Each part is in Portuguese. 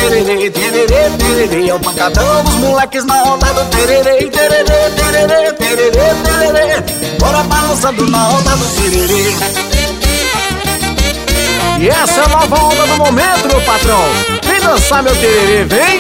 tererê, tererê, tererê. É o pancadão dos moleques na onda do tererê, tererê, tererê, tererê, tererê. Bora balançando na onda do tererê. E essa é a nova onda do momento, meu patrão. Vem dançar meu tererê, vem.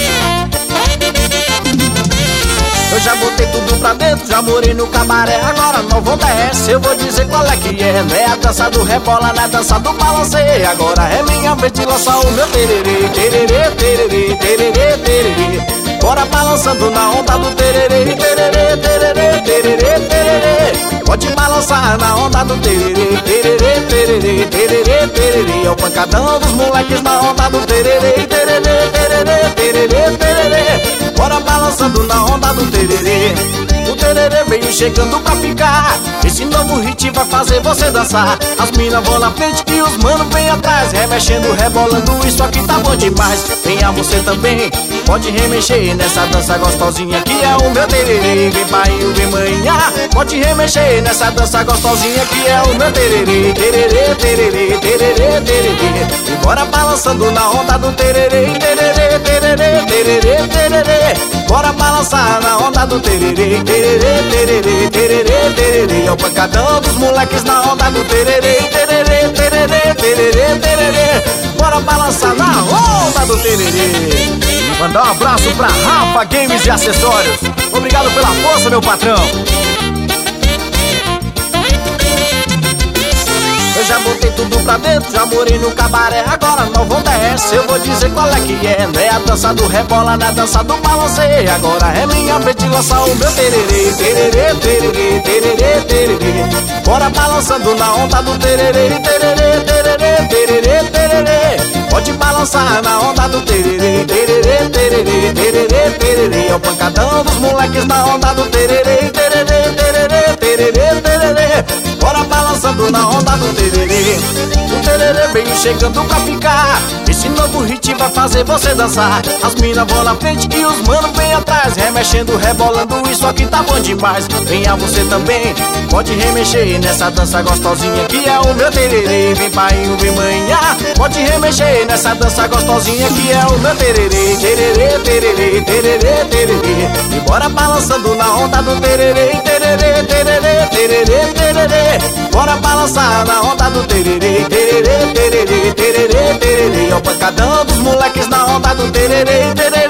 Eu já botei tudo pra dentro, já morei no cabaré. Agora não vou descer, eu vou dizer qual é que é. Não é a dança do rebola, não é a dança do balanceio. Agora é minha vez de lançar o meu tererê, tererê, tererê, tererê, tererê. Bora balançando na onda do tererê, tererê, tererê, tererê, tererê. Pode balançar na onda do tererê, tererê, tererê, tererê, tererê. É o pancadão dos moleques na onda do tererê, tererê, tererê, tererê, tererê. Bora balançando na onda do tererê. O tererê veio chegando pra ficar. Esse novo hit vai fazer você dançar. As minas vão na frente e os manos vêm atrás, remexendo, rebolando, isso aqui tá bom demais. Venha você também, pode remexer nessa dança gostosinha que é o meu tererê. Vem pai, vem manhã, pode remexer nessa dança gostosinha que é o meu tererê, tererê, tererê, tererê, tererê. E bora balançando na onda do tererê, tererê, tererê, tererê, tererê. Bora balançar na onda do tererê, tererê, tererê, tererê, tererê. É o pancadão dos moleques na onda do tererê, tererê, tererê, tererê, tererê. Bora balançar na onda do tererê. Mandar um abraço pra Rafa Games e Acessórios. Obrigado pela força, meu patrão. Eu já botei tudo pra dentro, já morei no cabaré. Agora não vou descer, eu vou dizer qual é que é. Não é a dança do rebola, não é a dança do balanceio. Agora é minha vez de lançar o meu tererê, tererê, tererê, tererê, tererê. Bora balançando na onda do tererê, tererê, tererê, tererê, tererê. Pode balançar na onda do tererê, tererê, tererê, tererê, tererê. É o pancadão dos moleques na onda do tererê, tererê, tererê, tererê, tererê. Bora balançando na onda do tererê. O tererê veio chegando pra ficar. Esse novo hit vai fazer você dançar. As minas vão na frente e os manos vêm atrás, remexendo, rebolando, isso aqui tá bom demais. Venha você também, pode remexer nessa dança gostosinha que é o meu tererê. Vem pai, vem manhã, pode remexer nessa dança gostosinha que é o meu tererê, tererê, tererê, tererê, tererê. E bora balançando na onda do tererê, tererê, tererê, tererê, tererê. Bora balançar na onda do tererê, tererê, tererê, tererê, tererê. É o pancadão dos moleques na onda do tererê, tererê,